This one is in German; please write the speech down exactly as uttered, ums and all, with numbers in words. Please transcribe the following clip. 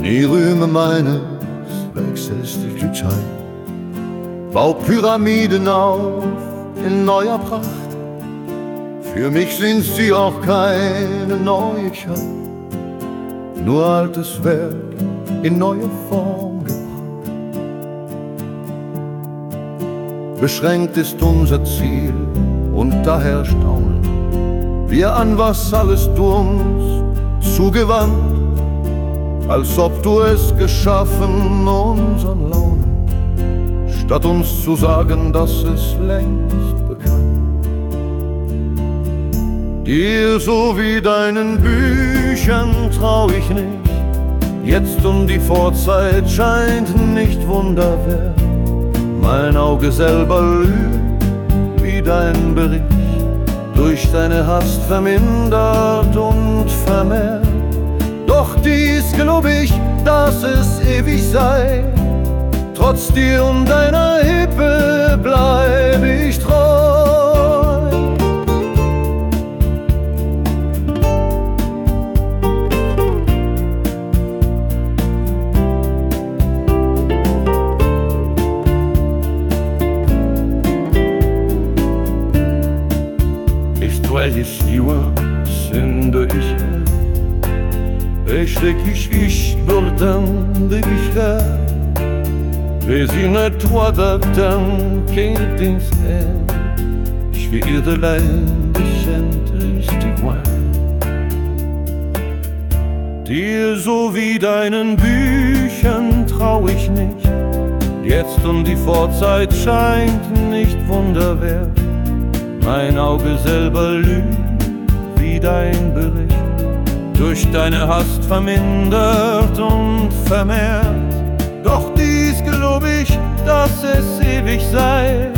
Nie rühme meines Werks Gestalt, bau Pyramiden auf in neuer Pracht. Für mich sind sie auch keine Neuigkeit, nur altes Werk in neue Form gebracht. Beschränkt ist unser Ziel und daher staunen wir an, was alles du uns zugewandt, als ob du es geschaffen, unseren Launen, statt uns zu sagen, dass es längst bekannt. Dir so wie deinen Büchern trau ich nicht, jetzt um die Vorzeit scheint nicht Wunderwerk. Mein Auge selber lügt wie dein Bericht, durch deine Hast vermindert und vermehrt. Doch dies glaub ich, dass es ewig sei, trotz dir und deiner Hippe bleib ich treu. Ist weil ich siła, synde ich Ești chiși bordando de guichar, Resina toada tão quente em céu, Schwere Leidenschaft ist igual. Dir so wie deinen Büchern trau ich nicht, jetzt um die Vorzeit scheint nicht Wunderwerk. Mein Auge selber lügt wie dein Bericht, durch deine Hast vermindert und vermehrt. Doch dies glaub ich, dass es ewig sei,